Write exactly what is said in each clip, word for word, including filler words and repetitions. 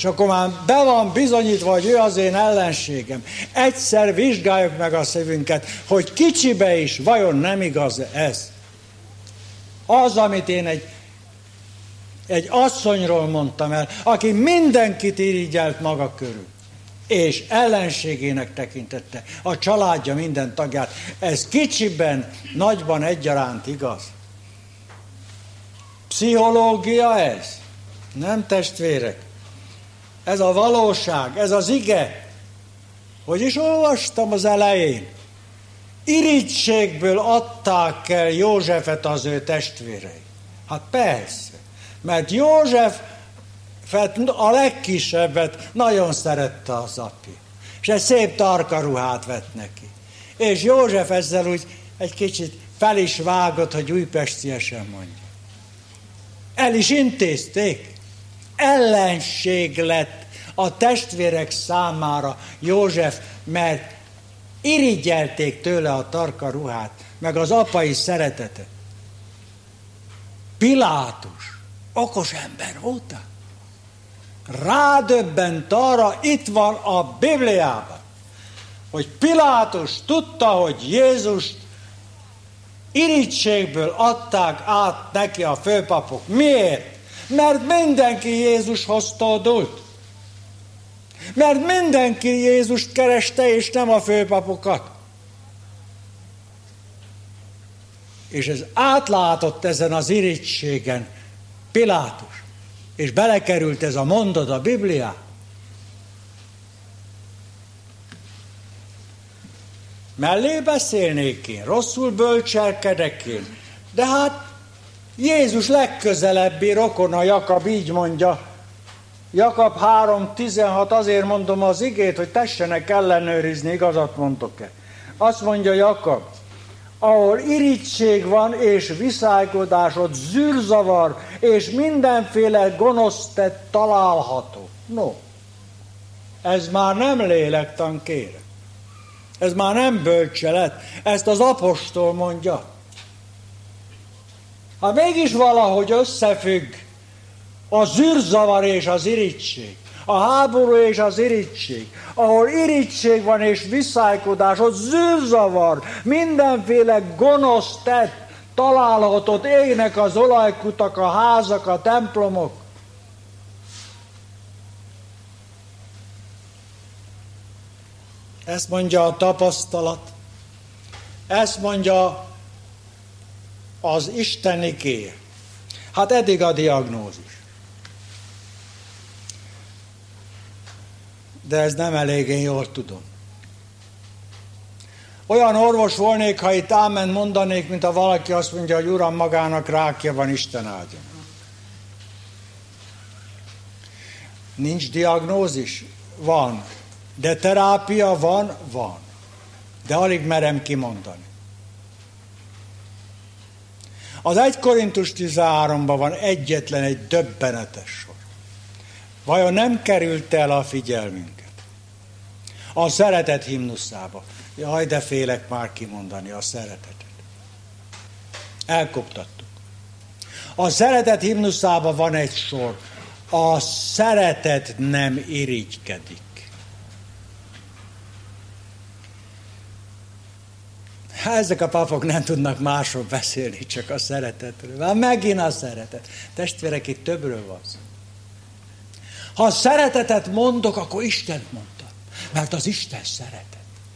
És akkor már be van bizonyítva, hogy ő az én ellenségem. Egyszer vizsgáljuk meg a szívünket, hogy kicsibe is vajon nem igaz ez. Az, amit én egy, egy asszonyról mondtam el, aki mindenkit irigyelt maga körül, és ellenségének tekintette a családja minden tagját. Ez kicsiben, nagyban egyaránt igaz. Pszichológia ez? Nem, testvérek. Ez a valóság, ez az ige. Hogy is olvastam az elején. Irigységből adták el Józsefet az ő testvérei. Hát persze, mert József a legkisebbet nagyon szerette az apja. És egy szép tarka ruhát vett neki. És József ezzel úgy egy kicsit fel is vágott, hogy újpestiesen mondja. El is intézték. Ellenség lett a testvérek számára József, mert irigyelték tőle a tarka ruhát, meg az apai szeretetet. Pilátus, okos ember volt, rádöbbent arra, itt van a Bibliában, hogy Pilátus tudta, hogy Jézust irigységből adták át neki a főpapok. Miért? Mert mindenki Jézushoz tódult. Mert mindenki Jézust kereste, és nem a főpapokat. És ez átlátott ezen az irigységen Pilátus. És belekerült ez a mondat a Bibliába. Mellé beszélnék én, rosszul bölcselkedek én. De hát Jézus legközelebbi rokona, Jakab így mondja, Jakab három tizenhat, azért mondom az igét, hogy tessenek ellenőrizni, igazat mondtok-e. Azt mondja Jakab, ahol irigység van és viszálykodás, ott zűrzavar és mindenféle gonosz tett található. No, ez már nem lélektan, kérem. Ez már nem bölcselet, ezt az apostol mondja. Ha mégis valahogy összefügg a zűrzavar és az irigység, a háború és az irigység, ahol irigység van és viszálykodás, ott zűrzavar, mindenféle gonosz tett találhatott, égnek az olajkutak, a házak, a templomok. Ezt mondja a tapasztalat, ezt mondja az Isten igéje. Hát eddig a diagnózis. De ez nem elég, én jól tudom. Olyan orvos volnék, ha itt ámen mondanék, mint ha valaki azt mondja, hogy Uram, magának rákja van, Isten áldja. Nincs diagnózis? Van. De terápia van? Van. De alig merem kimondani. Az egy Korintus tizenháromban van egyetlen egy döbbenetes sor. Vajon nem került el a figyelmünket? A szeretet himnuszába. Jaj, de félek már kimondani a szeretetet. Elkoptattuk. A szeretet himnuszába van egy sor. A szeretet nem irigykedik. Hát ezek a papok nem tudnak másról beszélni, csak a szeretetről. Már megint a szeretet. Testvérek, itt többről van szó. Ha szeretetet mondok, akkor Istent mondtam. Mert az Isten szeretet.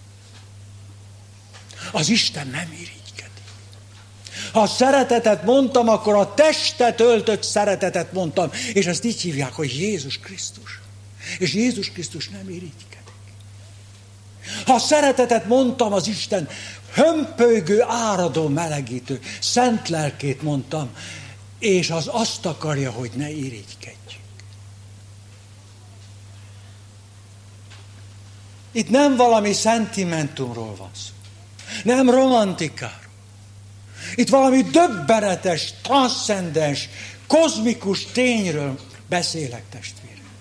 Az Isten nem irigykedik. Ha szeretetet mondtam, akkor a testet öltött szeretetet mondtam. És ezt így hívják, hogy Jézus Krisztus. És Jézus Krisztus nem irigykedik. Ha szeretetet mondtam, az Isten hömpölygő, áradó, melegítő, szent lelkét mondtam, és az azt akarja, hogy ne irigykedjünk. Itt nem valami szentimentumról van szó. Nem romantikáról. Itt valami döbbenetes, transzcendens, kozmikus tényről beszélek, testvérek.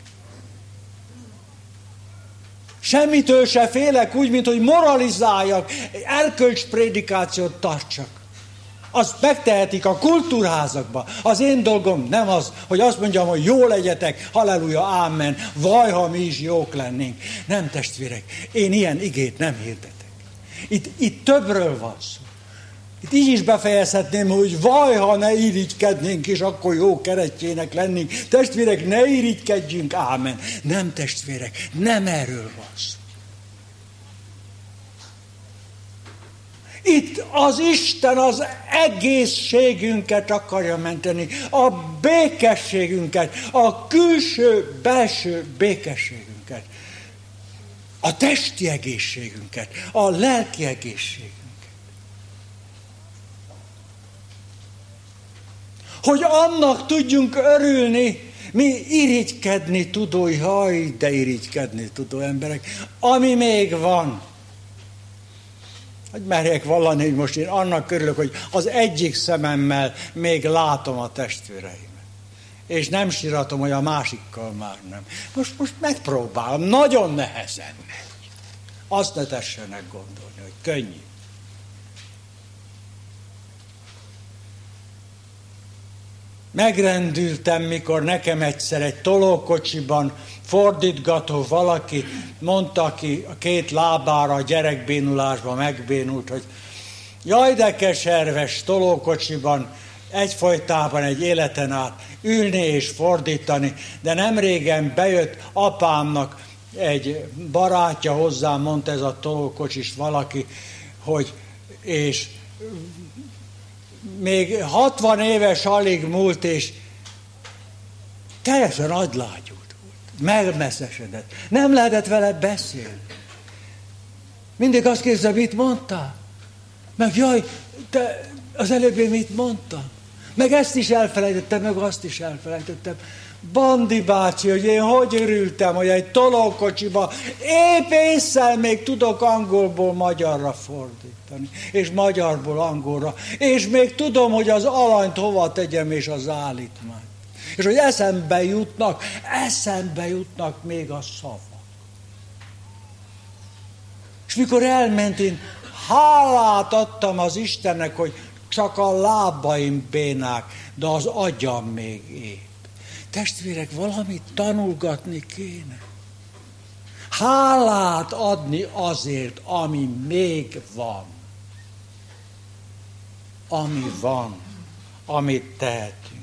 Semmitől se félek úgy, mint hogy moralizáljak, erkölcsprédikációt tartsak. Azt megtehetik a kultúrházakban. Az én dolgom nem az, hogy azt mondjam, hogy jó legyetek, halleluja, ámen, vaj, ha mi is jók lennénk. Nem, testvérek, én ilyen igét nem hirdetek. Itt, itt többről van szó. Itt így is befejezhetném, hogy vaj, ha ne irigykednénk, és akkor jó keresztjének lennénk. Testvérek, ne irigykedjünk, ámen. Nem, testvérek, nem erről van szó. Itt az Isten az egészségünket akarja menteni, a békességünket, a külső-belső békességünket, a testi egészségünket, a lelki egészségünket. Hogy annak tudjunk örülni, mi irigykedni tudó, jaj, de irigykedni tudó emberek, ami még van. Hogy merjek vallani, hogy most én annak örülök, hogy az egyik szememmel még látom a testvéreimet. És nem síratom, hogy a másikkal már nem. Most, most megpróbálom, nagyon nehezen megy. Azt ne tessenek gondolni, hogy könnyű. Megrendültem, mikor nekem egyszer egy tolókocsiban fordítgató valaki mondta, aki a két lábára a gyerekbénulásban megbénult, hogy jaj, de keserves tolókocsiban egyfolytában egy életen át ülni és fordítani, de nem régen bejött apámnak egy barátja hozzám, mondta ez a tolókocsis valaki, hogy és még hatvan éves alig múlt, és teljesen agylágyult volt, megmesszesedett. Nem lehetett vele beszélni. Mindig azt kérdezem, mit mondtál? Meg jaj, te az előbb én mit mondtam? Meg ezt is elfelejtettem, meg azt is elfelejtettem. Bandi bácsi, hogy én hogy örültem, hogy egy tolókocsiba épp ésszel még tudok angolból magyarra fordítani, és magyarból angolra, és még tudom, hogy az alanyt hova tegyem, és az állítmányt. És hogy eszembe jutnak, eszembe jutnak még a szavak. És mikor elment, én hálát adtam az Istennek, hogy csak a lábaim bénák, de az agyam még épp. Testvérek, valamit tanulgatni kéne. Hálát adni azért, ami még van. Ami van, amit tehetünk.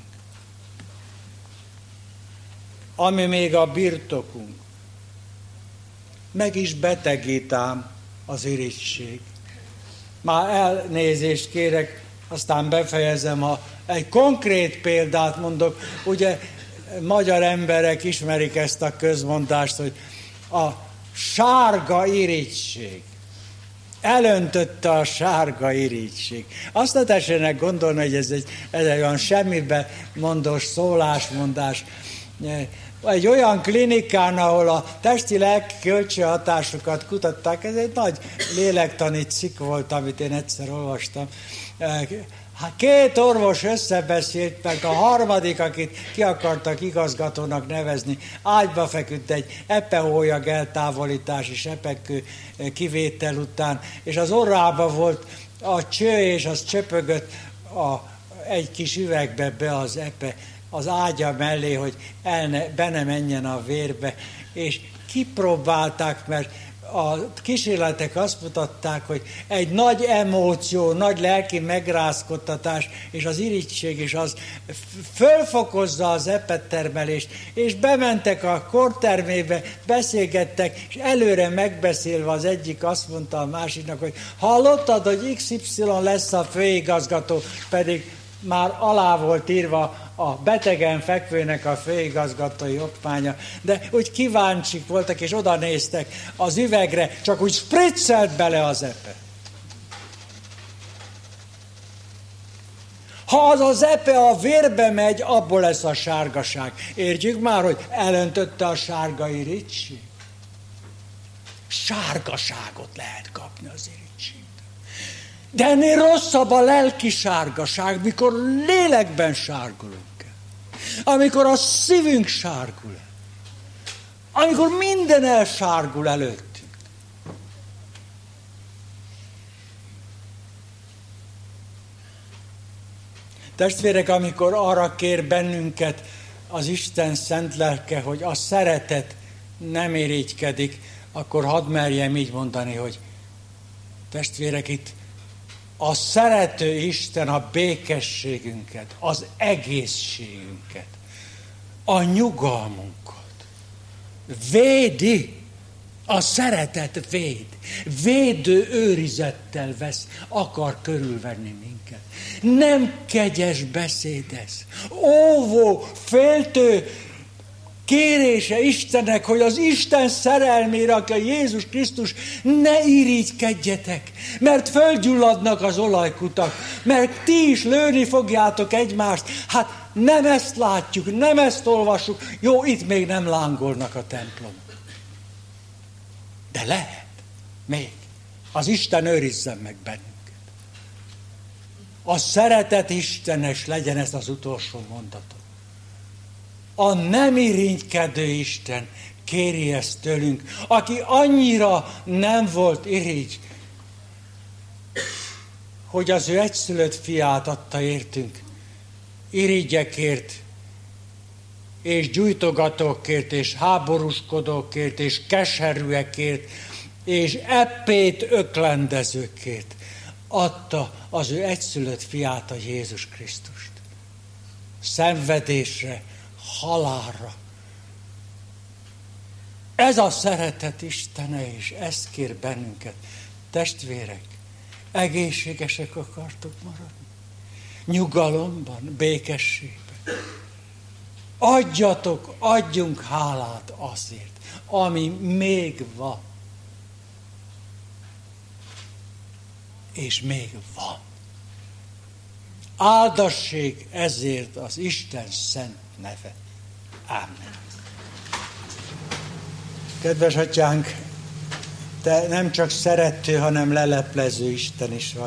Ami még a birtokunk. Meg is betegít ám az irigység. Már elnézést kérek, aztán befejezem, ha egy konkrét példát mondok. Ugye magyar emberek ismerik ezt a közmondást, hogy a sárga irigység. Elöntötte a sárga irigység. Azt ne tessenek gondolni, hogy ez egy, ez egy olyan semmibe mondós szólásmondás. Egy olyan klinikán, ahol a testi-lelki kölcsönhatásokat kutatták, ez egy nagy lélektani cikk volt, amit én egyszer olvastam. Két orvos összebeszélt, mert a harmadik, akit ki akartak igazgatónak nevezni, ágyba feküdt egy epehólyag eltávolítás és epekő kivétel után, és az orrába volt a cső, és az csöpögött a, egy kis üvegbe be az epe, az ágya mellé, hogy el ne, be ne menjen a vérbe, és kipróbálták, mert a kísérletek azt mutatták, hogy egy nagy emóció, nagy lelki megrázkodtatás, és az irigység is az fölfokozza az epettermelést, és bementek a kortermébe, beszélgettek, és előre megbeszélve az egyik azt mondta a másiknak, hogy hallottad, hogy iksz ipszilon lesz a főigazgató, pedig már alá volt írva a betegen fekvőnek a főigazgatói okmánya, de úgy kíváncsik voltak, és oda néztek az üvegre, csak úgy spriccelt bele az epe. Ha az az epe a vérbe megy, abból lesz a sárgaság. Értjük már, hogy elöntötte a sárga irigység? Sárgaságot lehet kapni az irigység. De ennél rosszabb a lelki sárgaság, mikor lélekben sárgulunk el. Amikor a szívünk sárgul el. Amikor minden elsárgul előttünk. Testvérek, amikor arra kér bennünket az Isten szent lelke, hogy a szeretet nem irigykedik, akkor hadd merjem így mondani, hogy testvérek, itt a szerető Isten a békességünket, az egészségünket, a nyugalmunkat védi. A szeretet véd, védő őrizettel vesz, akar körülvenni minket. Nem kegyes beszédez, óvó, féltő kérése Istennek, hogy az Isten szerelmére, aki a Jézus Krisztus, ne irigykedjetek, mert fölgyulladnak az olajkutak, mert ti is lőni fogjátok egymást. Hát nem ezt látjuk, nem ezt olvassuk. Jó, itt még nem lángolnak a templomok. De lehet, még. Az Isten őrizzen meg bennünket. A szeretet istenes legyen ez az utolsó mondatom. A nem irigykedő Isten kéri ezt tőlünk, aki annyira nem volt irigy, hogy az ő egyszülött fiát adta értünk, irigyekért, és gyújtogatókért, és háborúskodókért, és keserűekért, és eppét öklendezőkért adta az ő egyszülött fiát, a Jézus Krisztust. Szenvedésre, halálra. Ez a szeretet Istene, és ezt kér bennünket. Testvérek, egészségesek akartok maradni? Nyugalomban, békességben. Adjatok, adjunk hálát azért, ami még van. És még van. Áldassék ezért az Isten szent neve. Ámen. Kedves atyánk, te nem csak szerető, hanem leleplező Isten is vagy.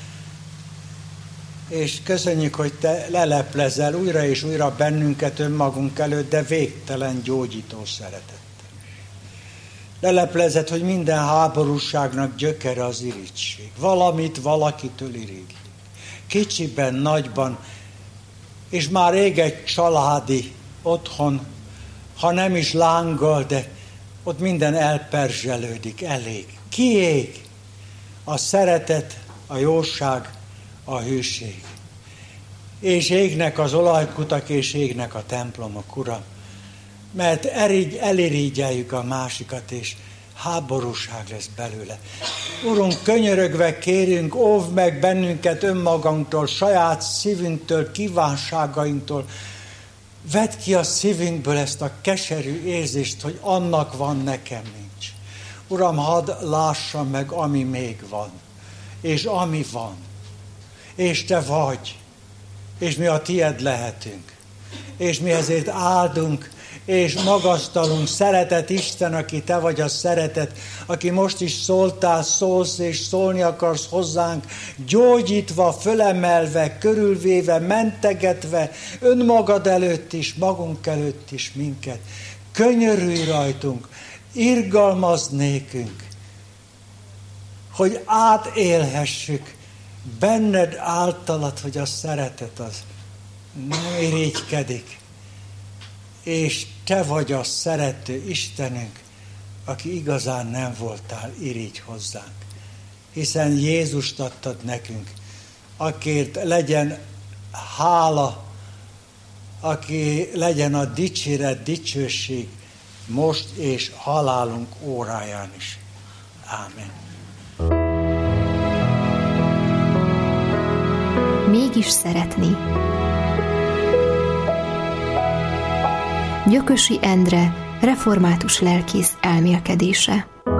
És köszönjük, hogy te leleplezel újra és újra bennünket önmagunk előtt, de végtelen gyógyító szeretettel. Leleplezed, hogy minden háborúságnak gyökere az irigység. Valamit valakitől irigy. Kicsiben, nagyban, és már rég egy családi otthon, ha nem is lángol, de ott minden elperzselődik, elég. Kiég a szeretet, a jóság, a hűség. És égnek az olajkutak, és égnek a templomok, Uram. Mert erigy, elirigyeljük a másikat, és háborúság lesz belőle. Urunk, könyörögve kérünk, óvd meg bennünket önmagunktól, saját szívünktől, kívánságainktól. Vedd ki a szívünkből ezt a keserű érzést, hogy annak van, nekem nincs. Uram, hadd lássam meg, ami még van, és ami van. És te vagy, és mi a tied lehetünk. És mi ezért áldunk, és magasztalunk. Szeretet Isten, aki te vagy a szeretet, aki most is szóltál, szólsz, és szólni akarsz hozzánk, gyógyítva, fölemelve, körülvéve, mentegetve, önmagad előtt is, magunk előtt is minket. Könyörülj rajtunk, irgalmazd nékünk, hogy átélhessük benned általad, hogy a szeretet az nem irigykedik, és te vagy a szerető Istenünk, aki igazán nem voltál irigy hozzánk. Hiszen Jézust adtad nekünk, akért legyen hála, aki legyen a dicséret, dicsőség most és halálunk óráján is. Ámen. Mégis szeretni. Gyökösi Endre, református lelkész elmélkedése.